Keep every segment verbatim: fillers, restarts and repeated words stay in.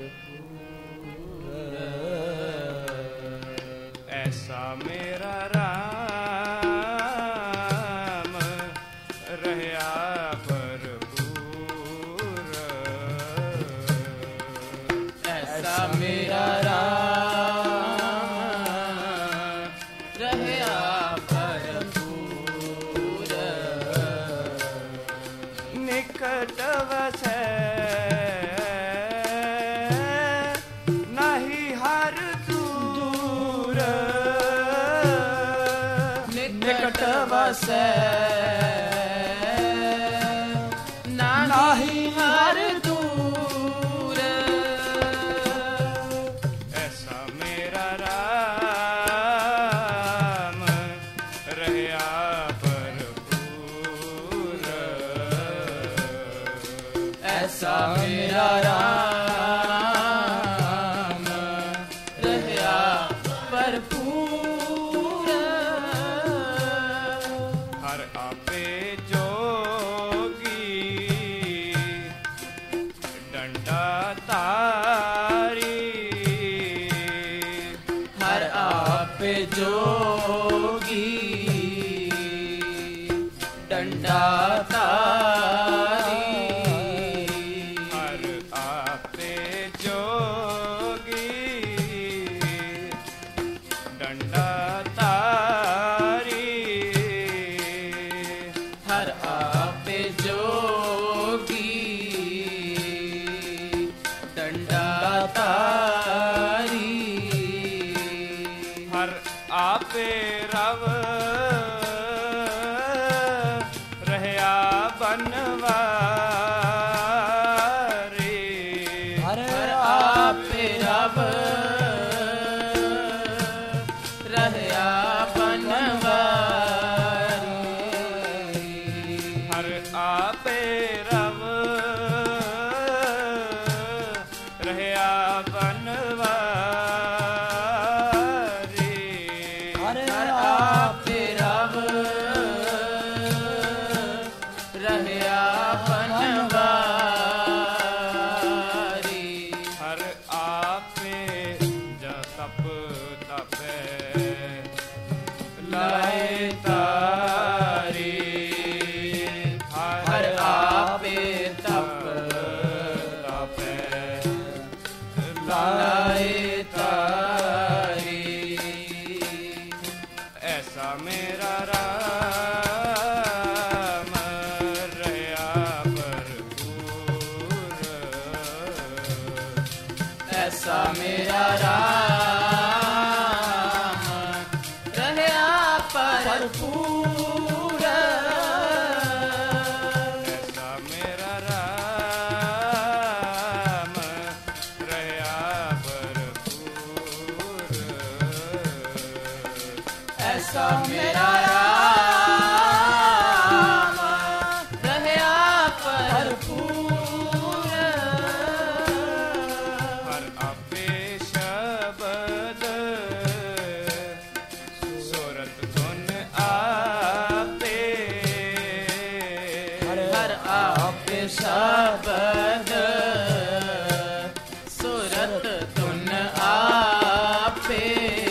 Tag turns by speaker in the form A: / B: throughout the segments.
A: ਐਸਾ ਮੇਰਾ ਰਾਮ ਰਹਿਆ ਭਰਪੂਰ
B: ਐਸਾ ਮੇਰਾ ਰਾਮ ਰਹਿਆ ਭਰਪੂਰ
A: ਨਿਕਟ ਵਸੈ ਨਾਹੀ ਹਰ ਦੂਰ
B: ਨਿਕਟ ਵਸੈ ਨਾਹੀ ਹਰ ਦੂਰ
A: ਐਸਾ ਮੇਰਾ ਰਾਮ ਰਹਿਆ ਭਰਪੂਰ
B: ਐਸਾ ਮੇਰਾ ਰਾਮ ਰਹਿਆ ਭਰਪੂਰ
A: ਹਰ ਆਪੇ ਜੋਗੀ ਡੰਡਾ ਤਾਰੀ
B: ਹਰ ਆਪੇ ਜੋਗੀ ਡੰਡਾ ਤਾਰੀ
A: ਹਰ ਆਪੇ ਜੋਗੀ ਡੰਡਾ ਤਾਰੀ
B: ਹਰ ਆਪੇ ਜੋਗੀ ਡੰਡਾ ਤਾਰੀ
A: ਹਰ ਆਪੇ ਰਵ ਰਹਿਆ ਬਨਵਾਰੀ
B: ਹਰ ਆਪੇ ਰਬ ਰਹਿਆ ਬਨਵਾਰੀ
A: ਹਰ ਆਪੇ ਰਵ ਰਹਿਆ ਬਨਵਾਰੀ
B: ਹਰ ਆਪੇ ਰਬ ਰਹਿਆ ਬਨਵਾਰੀ
A: ਹਰ ਆਪੇ ਜਾ ਤਪ ਤਪੈ ਲਾਏ ਤਾਰੀ
B: ਹਰ ਆਪੇ ਤਪ
A: ਤਪੈ
B: ਲਾਏ ਤਾਰੀ
A: ਐਸਾ ਮੇਰਾ ਰਾਮ ਰਹਿਆ ਭਰਪੂਰ
B: ਐਸਾ ਮੇਰਾ ਰਾਮ ਰਹਿਆ ਭਰਪੂਰ
A: ਐਸਾ ਮੇਰਾ ਰਾਮ ਰਹਿਆ ਭਰਪੂਰ
B: ਐਸਾ ਮੇਰਾ ਰਾਮ ਰਹਿਆ ਭਰਪੂਰ
A: ਹਰ ਆਪੇ ਸ਼ਬਦ ਸੁਰਤ ਧੁਨ ਆਪੇ
B: ਹਰ ਆਪੇ ਸ਼ਬਦ ਸੁਰਤ ਧੁਨ ਆਪੇ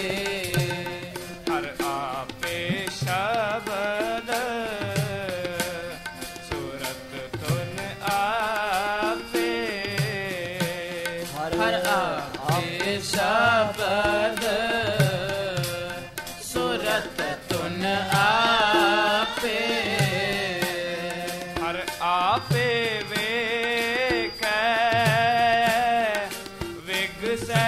A: ਹਰ ਆਪੇ ਸ਼ਬਦ ਸੁਰਤ ਧੁਨ ਆਪੇ
B: ਹਰ ਆਪੇ ਸ਼ਬਦ ਸੁਰਤ ਧੁਨ ਆਪੇ
A: ਹਰ ਆਪੇ ਵੇਖੈ ਵਿਗਸੈ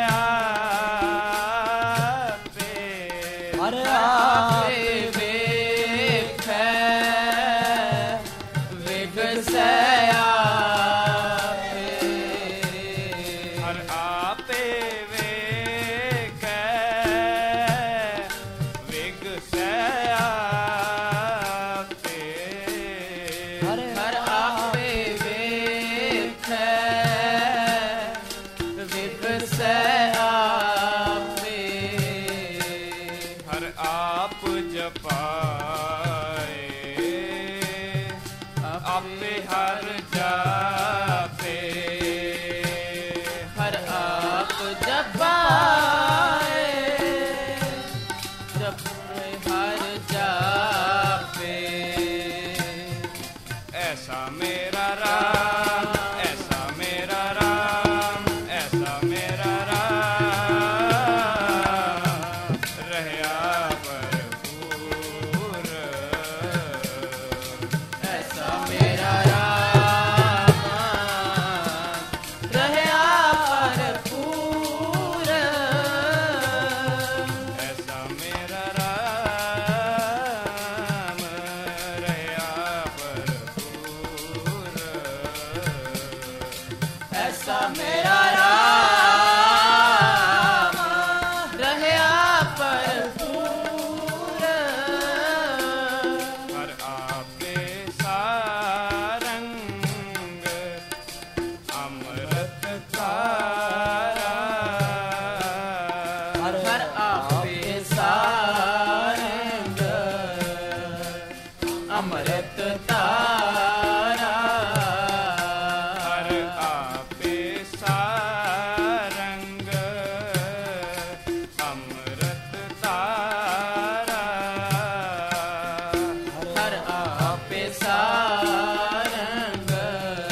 A: ਆਪੇ
B: ਹਰ ਆਪੇ ਵੇਖੈ ਵਿਗਸੈ ਆਪੇ
A: ਹਰ ਆਪੇ ਵੇਖੈ
B: ऐसा मेरा राम रहया भरपूर
A: हर आपे सारंग अमृत तारा
B: हर आपे सारंग अमृत तारा
A: हर आपे सारंग अमृत तारा
B: हर आपे सारंग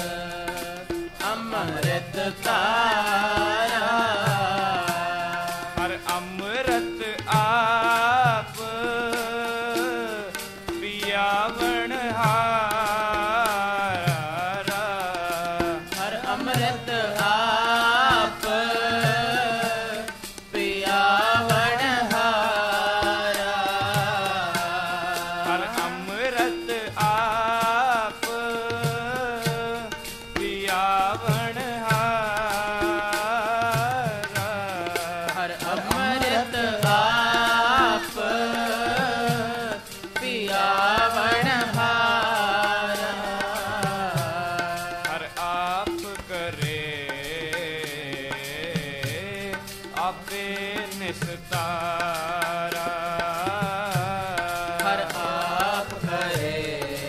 B: अमृत तारा
A: हर अमृत आप पियावण हारा
B: हर अमृत आप पियावण हारा
A: हर अमृत आप पियावण हारा
B: हर अमृत आप पियावण हारा
A: हर आप करे आपे निस्तारा
B: हर आप करे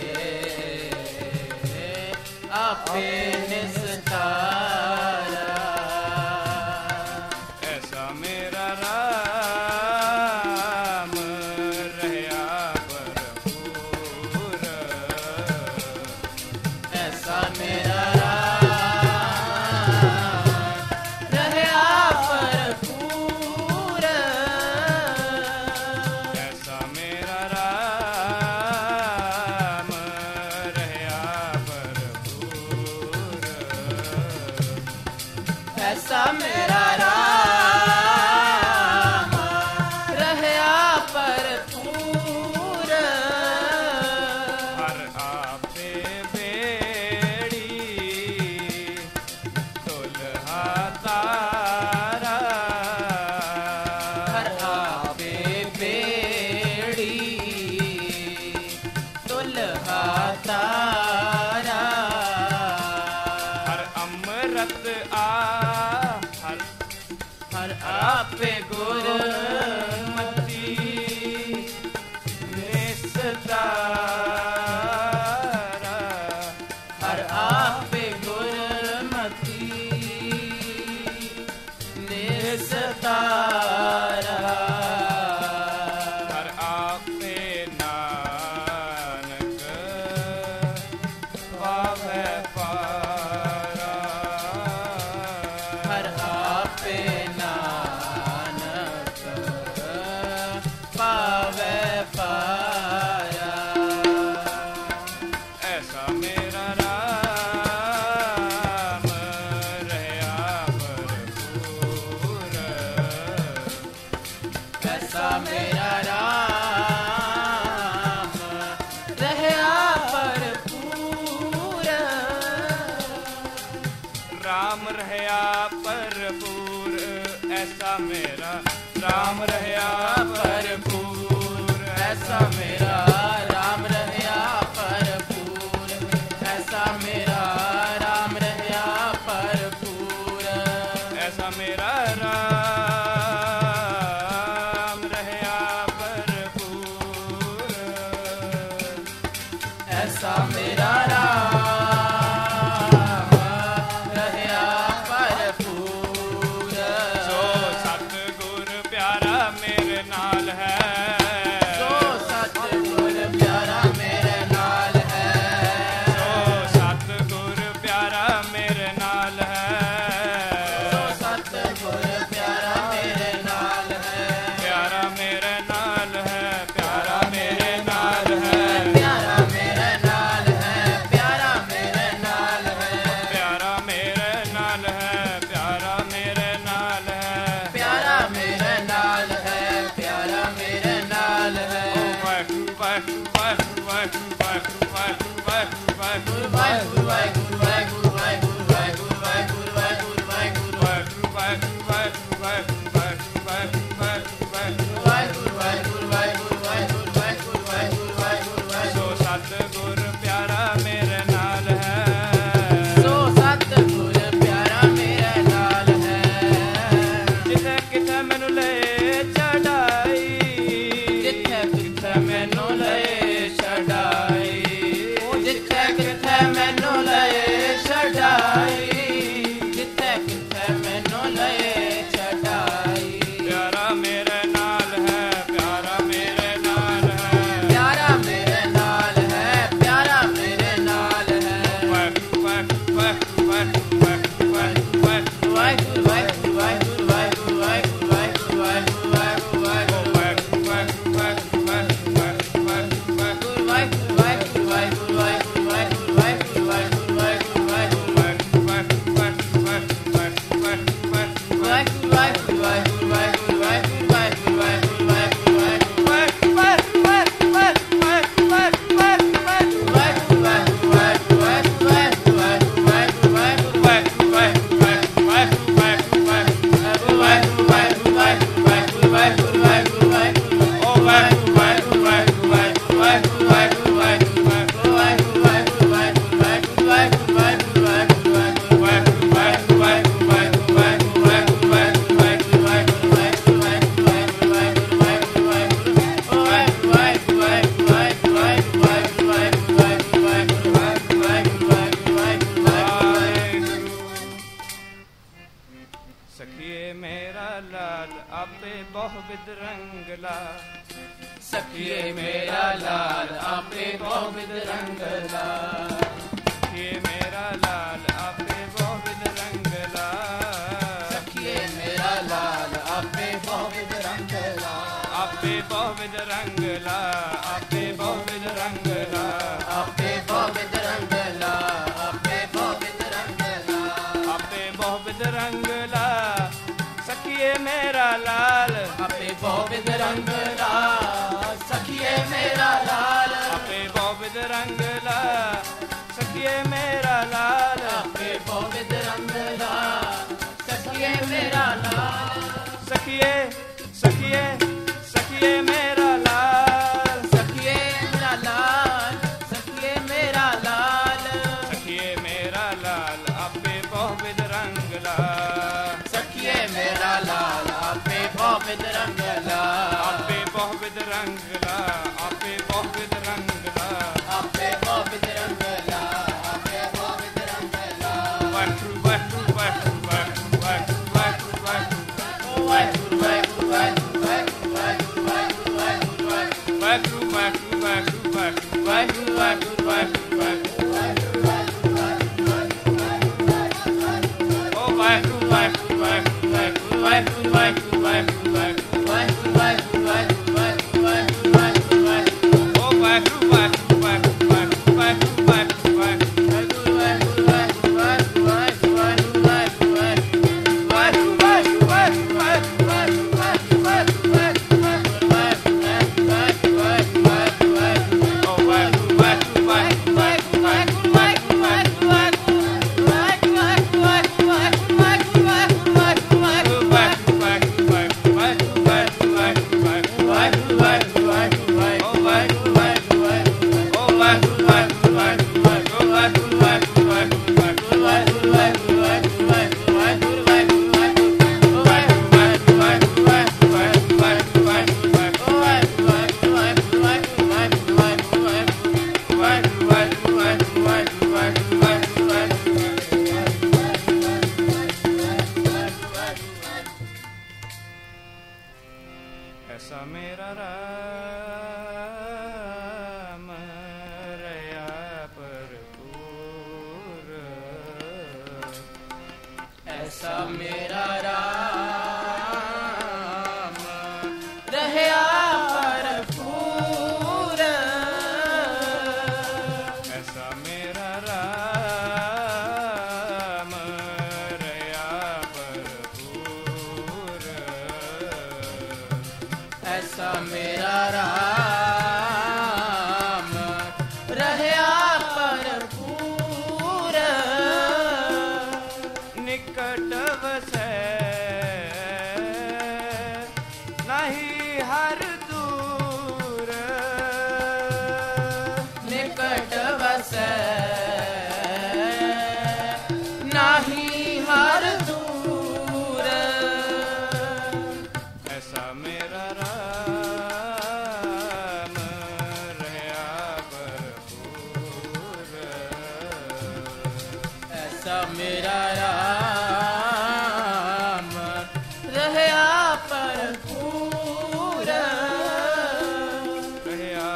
B: आपे निस्तारा
A: ऐसा मेरा राम रहया भरपूर
B: ऐसा मेरा राम रहया भरपूर
A: ऐसा मेरा राम रहया भरपूर
B: ऐसा मेरा राम रहया भरपूर
A: हर आपे बेड़ी दुल्हा तारा
B: हर आपे बेड़ी दुल्हा तारा
A: हर अमृत आ हर
B: हर आपे
A: गुरमती निस्तारा
B: हर आपे गुरमती निस्तारा
A: हर आपे नानक पावै पारा
B: हर आपे नानक पावै पारा
A: ऐसा मेरा राम रहया भरपूर
B: ऐसा मेरा राम रहया भरपूर
A: राम रहया भरपूर ऐसा मेरा राम रहया भरपूर
B: ऐसा मेरा राम रहया भरपूर ऐसा मेरा राम रहया भरपूर
A: ऐसा मेरा राम रहया भरपूर
B: ऐसा मेरा राम रहया भरपूर
A: सो सतगुर प्यारा मेरे नाल है
B: सो सतगुर प्यारा मेरे नाल है
A: सो सतगुर ਲਾਲ ਆਪੇ ਬਹੁ ਵਿਦ ਰੰਗਲਾ
B: ਸਖੀਏ ਮੇਰਾ ਲਾਲ ਆਪੇ ਬਹੁ ਵਿਦ ਰੰਗਲਾ
A: ਸਖੀਏ ਮੇਰਾ ਲਾਲ ਆਪੇ ਬਹੁ ਵਿਦ ਰੰਗਲਾ
B: ਸਖੀਏ ਮੇਰਾ ਲਾਲ ਆਪੇ ਬਹੁ ਵਿਦ ਰੰਗਲਾ
A: ਆਪੇ ਬਹੁ ਵਿਦ ਰੰਗਲਾ ਆਪੇ ਬਹੁ ਵਿਦ ਰੰਗਲਾ
B: ਆਪੇ ਬਹੁ ਵਿਦ ਰੰਗਲਾ ਆਪੇ ਬਹੁ ਵਿਦ ਰੰਗਲਾ
A: ਆਪੇ ਬਹੁ ਵਿਦ ਰੰਗਲਾ ਸਖੀਏ ਮੇਰਾ ਲਾਲ
B: ਆਪੇ ਬਹੁ ਵਿਦ ਰੰਗਲਾ ਸਖੀਏ ਮੇਰਾ ਲਾਲ
A: ਆਪੇ ਬਹੁ ਵਿਦ ਰੰਗਲਾ ਸਖੀਏ ਮੇਰਾ ਲਾਲ
B: ਆਪੇ ਬਹੁ ਵਿਦ ਰੰਗਲਾ ਸਖੀਏ ਮੇਰਾ ਲਾਲ
A: ਸਖੀਏ ਸਖੀਏ ਸਖੀਏ ਮੇਰਾ ਲਾਲ
B: ਸਖੀਏ ਮੇਰਾ ਲਾਲ ਸਖੀਏ ਮੇਰਾ ਲਾਲ
A: ਸਖੀਏ ਮੇਰਾ ਲਾਲ ਆਪੇ ਬਹੁ ਵਿਦ ਰੰਗਲਾ
B: ਸਖੀਏ ਮੇਰਾ ਲਾਲ ਆਪੇ ਬਹੁ ਵਿਦ ਰੰਗਲਾ
A: ਆਪੇ ਬਹੁ ਵਿਦ ਰੰਗਲਾ ਆਪੇ ਬਹੁ ਵਿਦ ਰੰਗਲਾ
B: ਆਪੇ ਬਹੁ ਵਿਦ ਰੰਗਲਾ ਆਪੇ ਬਹੁ ਵਿਦ ਰੰਗਲਾ
A: ਵਾਹਿਗੁਰੂ ਵਾਹਿਗੁਰੂ ਵਾਹਿਗੁਰੂ ਵਾਹਿਗੁਰੂ ਵਾਹਿਗੁਰੂ ਵਾਹਿਗੁਰੂ
B: ਵਾਹਿਗੁਰੂ ਵਾਹਿਗੁਰੂ ਵਾਹਿਗੁਰੂ ਵਾਹਿਗੁਰੂ ਵਾਹਿਗੁਰੂ ਵਾਹਿਗੁਰੂ
A: ਵਾਹਿਗੁਰੂ ਵਾਹਿਗੁਰੂ ਵਾਹਿਗੁਰੂ ਵਾਹਿਗੁਰੂ ਵਾਹਿਗੁਰੂ ਵਾਹਿਗੁਰੂ ਓ ਵਾਹਿਗੁਰੂ ਵਾਹਿਗੁਰੂ ਵਾਹਿਗੁਰੂ ਵਾਹਿਗੁਰੂ ਵਾਹਿਗੁਰੂ ਵਾਹਿਗੁਰੂ ਵਾਹਿਗੁਰੂ ਓ ਵਾਹਿਗੁਰੂ ਵਾਹਿਗੁਰੂ ਵਾਹਿਗੁਰੂ ਵਾਹਿਗੁਰੂ ਵਾਹਿਗੁਰੂ ਵਾਹਿਗੁਰੂ ਐਸਾ ਮੇਰਾ ਰਾਮ ਰਹਾ ਭਰਪੂਰ
B: ਐਸਾ ਮੇਰਾ ਰਾਮ ਰਹਿਆ ਭਰਪੂਰ
A: ਐਸਾ ਮੇਰਾ ਰਾਮ ਰਹਾ ਭਰਪੂਰ
B: ਐਸਾ ਮੇਰਾ ਰਾਮ ਰਹਿਆ ਭਰਪੂਰ
A: ਨਿਕਟ ਵਸੈ ਨਹੀਂ ਹਰ ਦੂਰ
B: ਨਿਕਟ ਵਸੈ ਨਾਹੀ ਹਰ ਦੂਰ
A: ਐਸਾ ਮੇਰਾ ਰਾਮ ਰਹਾ ਭਰਪੂਰ
B: ਐਸਾ ਮੇਰਾ ਰਾਮ ਰਹਿਆ ਭਰਪੂਰ
A: ਰਹਾ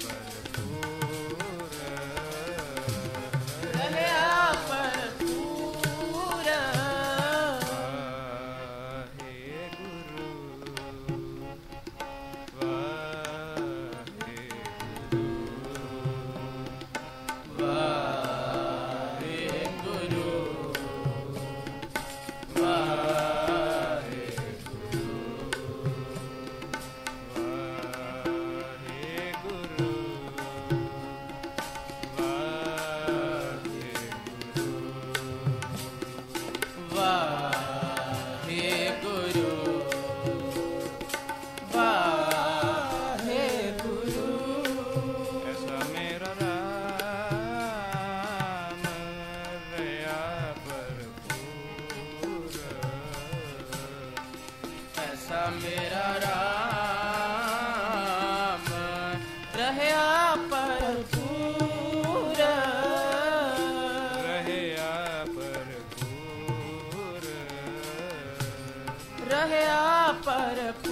A: ਭਰਪੂਰ
B: ਰਹਿਆ ਭਰਪੂਰ
A: ਵਾਹਿਗੁਰੂ ਵਾਹਿਗੁਰੂ
B: ਵਾਹਿਗੁਰੂ ਰਹਿਆ ਪਰ